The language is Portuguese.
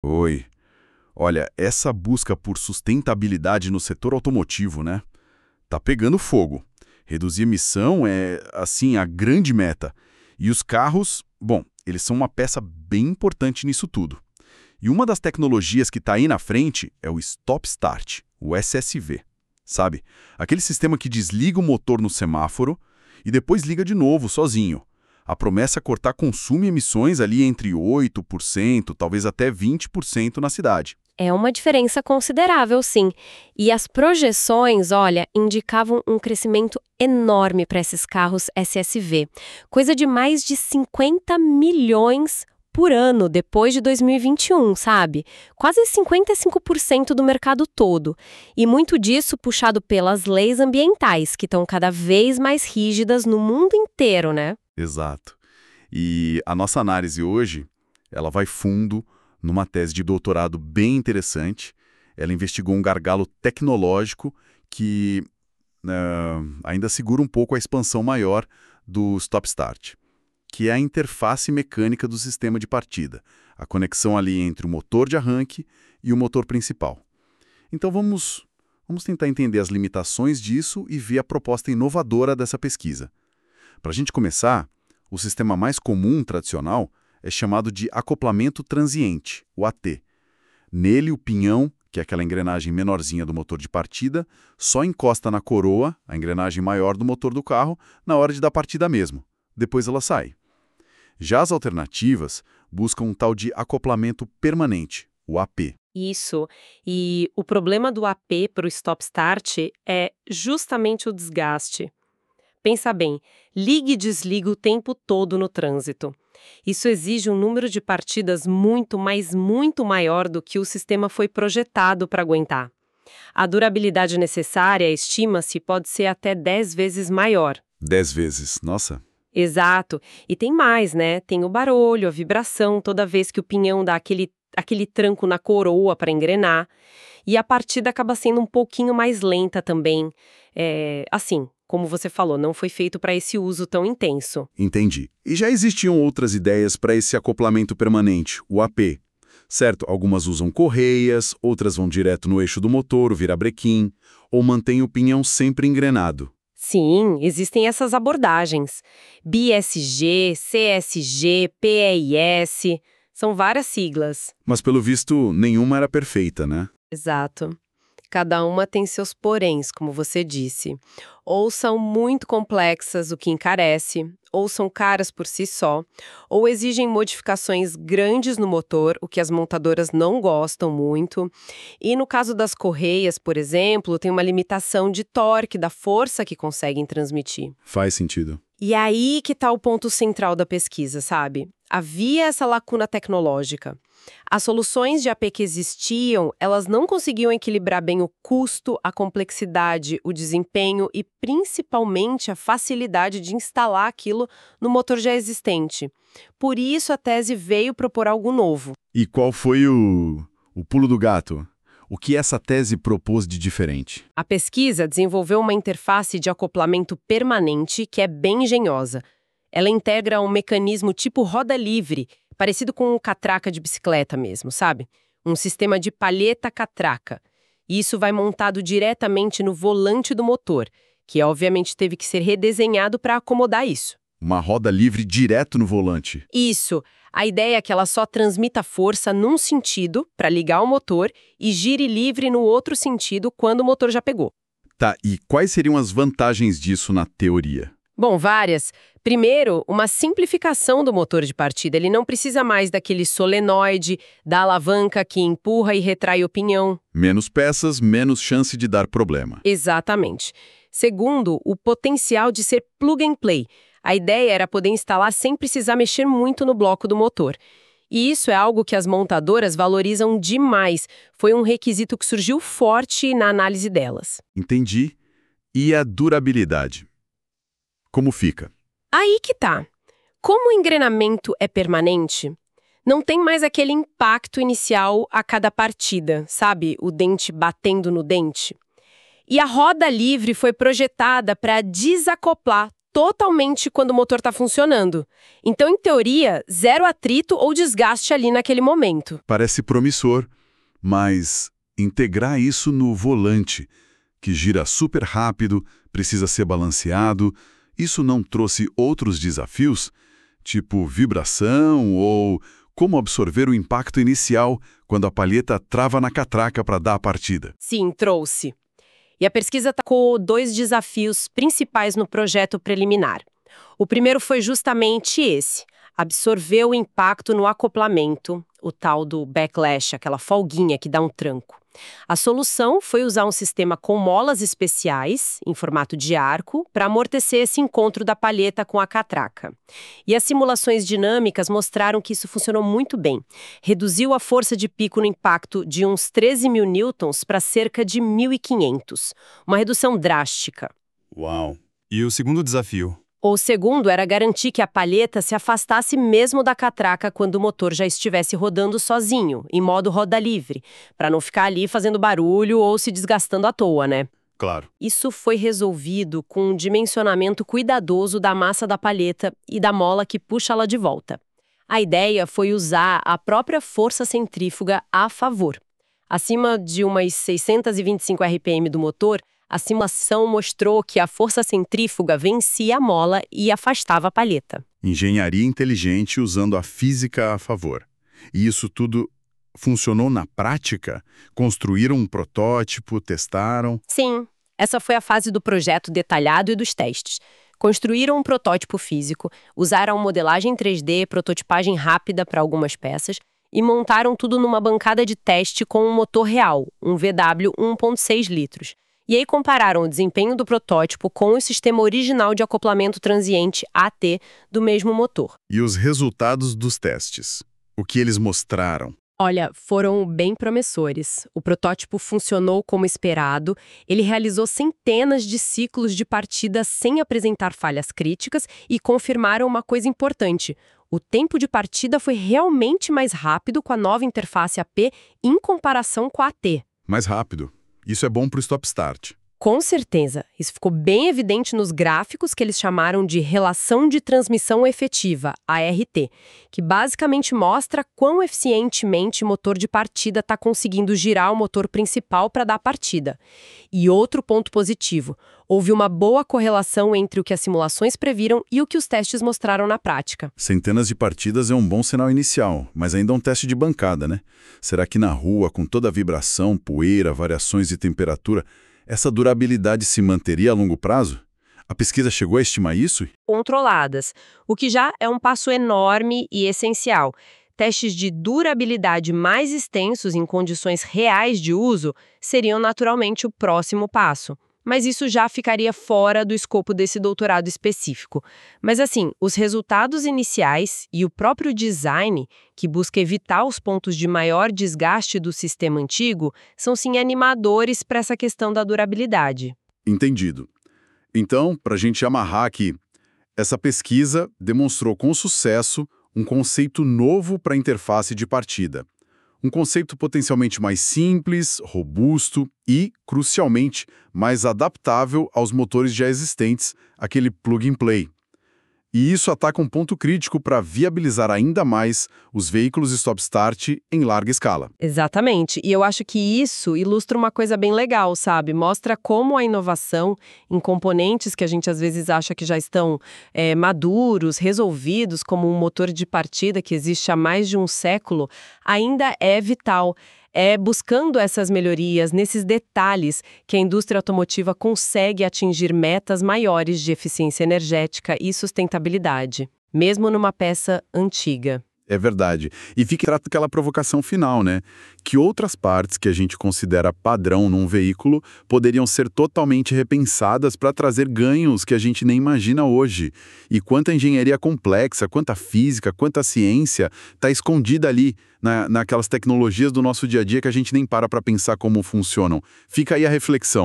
Oi. Olha, essa busca por sustentabilidade no setor automotivo, né? Tá pegando fogo. Reduzir emissão é, assim, a grande meta. E os carros, bom, eles são uma peça bem importante nisso tudo. E uma das tecnologias que está aí na frente é o Stop Start, o SSV. Sabe? Aquele sistema que desliga o motor no semáforo e depois liga de novo, sozinho. A promessa é cortar consumo e emissões ali entre 8%, talvez até 20% na cidade. É uma diferença considerável, sim. E as projeções, olha, indicavam um crescimento enorme para esses carros SSV. Coisa de mais de 50 milhões por ano depois de 2021, sabe? Quase 55% do mercado todo. E muito disso puxado pelas leis ambientais, que estão cada vez mais rígidas no mundo inteiro, né? Exato. E a nossa análise hoje, ela vai fundo numa tese de doutorado bem interessante. Ela investigou um gargalo tecnológico que ainda segura um pouco a expansão maior do Stop Start, que é a interface mecânica do sistema de partida, a conexão ali entre o motor de arranque e o motor principal. Então vamos tentar entender as limitações disso e ver a proposta inovadora dessa pesquisa. Para a gente começar, o sistema mais comum, tradicional, é chamado de acoplamento transiente, o AT. Nele, o pinhão, que é aquela engrenagem menorzinha do motor de partida, só encosta na coroa, a engrenagem maior do motor do carro, na hora de dar partida mesmo. Depois ela sai. Já as alternativas buscam um tal de acoplamento permanente, o AP. Isso. E o problema do AP para o stop-start é justamente o desgaste. Pensa bem, liga e desliga o tempo todo no trânsito. Isso exige um número de partidas muito, mas muito maior do que o sistema foi projetado para aguentar. A durabilidade necessária, estima-se, pode ser até 10 vezes maior. 10 vezes, nossa. Exato. E tem mais, né? Tem o barulho, a vibração, toda vez que o pinhão dá aquele tranco na coroa para engrenar. E a partida acaba sendo um pouquinho mais lenta também. Assim, como você falou, não foi feito para esse uso tão intenso. Entendi. E já existiam outras ideias para esse acoplamento permanente, o AP. Certo, algumas usam correias, outras vão direto no eixo do motor, o virabrequim, ou mantêm o pinhão sempre engrenado. Sim, existem essas abordagens. BSG, CSG, PES, são várias siglas. Mas pelo visto, nenhuma era perfeita, né? Exato. Cada uma tem seus poréns, como você disse. Ou são muito complexas, o que encarece, ou são caras por si só, ou exigem modificações grandes no motor, o que as montadoras não gostam muito. E no caso das correias, por exemplo, tem uma limitação de torque da força que conseguem transmitir. Faz sentido. E aí que está o ponto central da pesquisa, sabe? Havia essa lacuna tecnológica. As soluções de AP que existiam, elas não conseguiam equilibrar bem o custo, a complexidade, o desempenho e principalmente a facilidade de instalar aquilo no motor já existente. Por isso a tese veio propor algo novo. E qual foi o pulo do gato? O que essa tese propôs de diferente? A pesquisa desenvolveu uma interface de acoplamento permanente que é bem engenhosa. Ela integra um mecanismo tipo roda livre, parecido com um catraca de bicicleta mesmo, sabe? Um sistema de palheta-catraca. E isso vai montado diretamente no volante do motor, que obviamente teve que ser redesenhado para acomodar isso. Uma roda livre direto no volante. Isso. A ideia é que ela só transmita força num sentido, para ligar o motor, e gire livre no outro sentido quando o motor já pegou. Tá, e quais seriam as vantagens disso na teoria? Bom, várias. Primeiro, uma simplificação do motor de partida. Ele não precisa mais daquele solenoide, da alavanca que empurra e retrai o pinhão. Menos peças, menos chance de dar problema. Exatamente. Segundo, o potencial de ser plug and play. A ideia era poder instalar sem precisar mexer muito no bloco do motor. E isso é algo que as montadoras valorizam demais. Foi um requisito que surgiu forte na análise delas. Entendi. E a durabilidade? Como fica? Aí que tá. Como o engrenamento é permanente, não tem mais aquele impacto inicial a cada partida, sabe? O dente batendo no dente. E a roda livre foi projetada para desacoplar totalmente quando o motor está funcionando. Então, em teoria, zero atrito ou desgaste ali naquele momento. Parece promissor, mas integrar isso no volante, que gira super rápido, precisa ser balanceado, isso não trouxe outros desafios, tipo vibração ou como absorver o impacto inicial quando a palheta trava na catraca para dar a partida? Sim, trouxe. E a pesquisa tacou 2 desafios principais no projeto preliminar. O primeiro foi justamente esse: absorver o impacto no acoplamento, o tal do backlash, aquela folguinha que dá um tranco. A solução foi usar um sistema com molas especiais, em formato de arco, para amortecer esse encontro da palheta com a catraca. E as simulações dinâmicas mostraram que isso funcionou muito bem. Reduziu a força de pico no impacto de uns 13.000 newtons para cerca de 1.500. Uma redução drástica. Uau! E o segundo desafio? O segundo era garantir que a palheta se afastasse mesmo da catraca quando o motor já estivesse rodando sozinho, em modo roda livre, para não ficar ali fazendo barulho ou se desgastando à toa, né? Claro. Isso foi resolvido com um dimensionamento cuidadoso da massa da palheta e da mola que puxa ela de volta. A ideia foi usar a própria força centrífuga a favor. Acima de umas 625 RPM do motor, a simulação mostrou que a força centrífuga vencia a mola e afastava a palheta. Engenharia inteligente usando a física a favor. E isso tudo funcionou na prática? Construíram um protótipo, testaram? Sim, essa foi a fase do projeto detalhado e dos testes. Construíram um protótipo físico, usaram modelagem 3D, prototipagem rápida para algumas peças e montaram tudo numa bancada de teste com um motor real, um VW 1.6 litros. E aí compararam o desempenho do protótipo com o sistema original de acoplamento transiente AT do mesmo motor. E os resultados dos testes? O que eles mostraram? Olha, foram bem promissores. O protótipo funcionou como esperado, ele realizou centenas de ciclos de partida sem apresentar falhas críticas e confirmaram uma coisa importante: o tempo de partida foi realmente mais rápido com a nova interface AP em comparação com a AT. Mais rápido. Isso é bom para o stop-start. Com certeza. Isso ficou bem evidente nos gráficos que eles chamaram de Relação de Transmissão Efetiva, ART, que basicamente mostra quão eficientemente o motor de partida está conseguindo girar o motor principal para dar a partida. E outro ponto positivo, houve uma boa correlação entre o que as simulações previram e o que os testes mostraram na prática. Centenas de partidas é um bom sinal inicial, mas ainda é um teste de bancada, né? Será que na rua, com toda a vibração, poeira, variações de temperatura, essa durabilidade se manteria a longo prazo? A pesquisa chegou a estimar isso? Controladas, o que já é um passo enorme e essencial. Testes de durabilidade mais extensos em condições reais de uso seriam naturalmente o próximo passo. Mas isso já ficaria fora do escopo desse doutorado específico. Mas assim, os resultados iniciais e o próprio design, que busca evitar os pontos de maior desgaste do sistema antigo, são sim animadores para essa questão da durabilidade. Entendido. Então, para a gente amarrar aqui, essa pesquisa demonstrou com sucesso um conceito novo para a interface de partida. Um conceito potencialmente mais simples, robusto e, crucialmente, mais adaptável aos motores já existentes, aquele plug-and-play. E isso ataca um ponto crítico para viabilizar ainda mais os veículos stop-start em larga escala. Exatamente. E eu acho que isso ilustra uma coisa bem legal, sabe? Mostra como a inovação em componentes que a gente às vezes acha que já estão maduros, resolvidos, como um motor de partida que existe há mais de um século, ainda é vital. É buscando essas melhorias, nesses detalhes, que a indústria automotiva consegue atingir metas maiores de eficiência energética e sustentabilidade, mesmo numa peça antiga. É verdade. E fica aquela provocação final, né? Que outras partes que a gente considera padrão num veículo poderiam ser totalmente repensadas para trazer ganhos que a gente nem imagina hoje. E quanta engenharia complexa, quanta física, quanta ciência está escondida ali naquelas tecnologias do nosso dia a dia que a gente nem para pensar como funcionam. Fica aí a reflexão.